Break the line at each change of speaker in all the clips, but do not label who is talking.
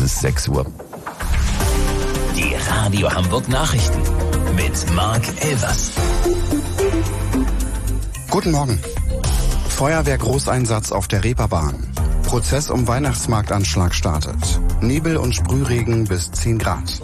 ist 6 Uhr.
Die Radio Hamburg Nachrichten mit Marc Elvers.
Guten Morgen. Feuerwehr-Großeinsatz auf der Reeperbahn. Prozess um Weihnachtsmarktanschlag startet. Nebel und Sprühregen bis 10 Grad.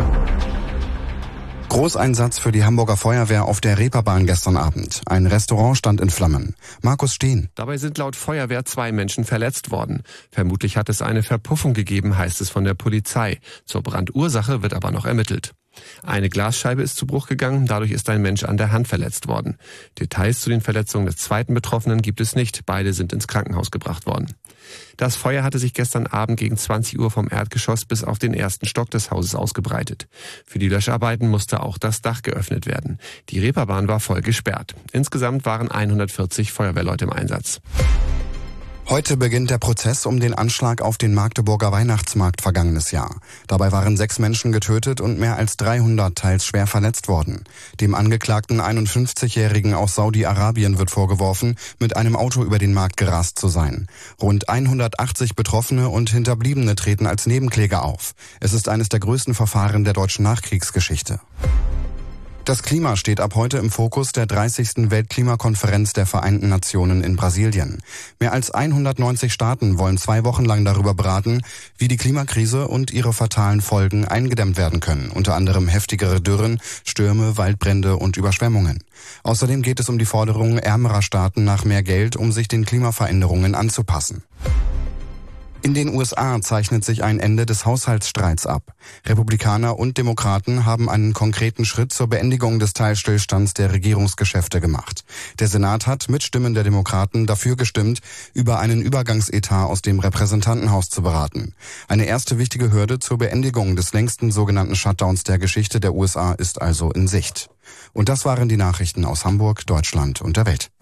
Großeinsatz für die Hamburger Feuerwehr auf der Reeperbahn gestern Abend. Ein Restaurant stand in Flammen. Markus Steen.
Dabei sind laut Feuerwehr 2 Menschen verletzt worden. Vermutlich hat es eine Verpuffung gegeben, heißt es von der Polizei. Zur Brandursache wird aber noch ermittelt. Eine Glasscheibe ist zu Bruch gegangen, dadurch ist ein Mensch an der Hand verletzt worden. Details zu den Verletzungen des zweiten Betroffenen gibt es nicht. Beide sind ins Krankenhaus gebracht worden. Das Feuer hatte sich gestern Abend gegen 20 Uhr vom Erdgeschoss bis auf den ersten Stock des Hauses ausgebreitet. Für die Löscharbeiten musste auch das Dach geöffnet werden. Die Reeperbahn war voll gesperrt. Insgesamt waren 140 Feuerwehrleute im Einsatz.
Heute beginnt der Prozess um den Anschlag auf den Magdeburger Weihnachtsmarkt vergangenes Jahr. Dabei waren 6 Menschen getötet und mehr als 300 teils schwer verletzt worden. Dem angeklagten 51-Jährigen aus Saudi-Arabien wird vorgeworfen, mit einem Auto über den Markt gerast zu sein. Rund 180 Betroffene und Hinterbliebene treten als Nebenkläger auf. Es ist eines der größten Verfahren der deutschen Nachkriegsgeschichte. Das Klima steht ab heute im Fokus der 30. Weltklimakonferenz der Vereinten Nationen in Brasilien. Mehr als 190 Staaten wollen 2 Wochen lang darüber beraten, wie die Klimakrise und ihre fatalen Folgen eingedämmt werden können, unter anderem heftigere Dürren, Stürme, Waldbrände und Überschwemmungen. Außerdem geht es um die Forderung ärmerer Staaten nach mehr Geld, um sich den Klimaveränderungen anzupassen. In den USA zeichnet sich ein Ende des Haushaltsstreits ab. Republikaner und Demokraten haben einen konkreten Schritt zur Beendigung des Teilstillstands der Regierungsgeschäfte gemacht. Der Senat hat mit Stimmen der Demokraten dafür gestimmt, über einen Übergangsetat aus dem Repräsentantenhaus zu beraten. Eine erste wichtige Hürde zur Beendigung des längsten sogenannten Shutdowns der Geschichte der USA ist also in Sicht. Und das waren die Nachrichten aus Hamburg, Deutschland und der Welt.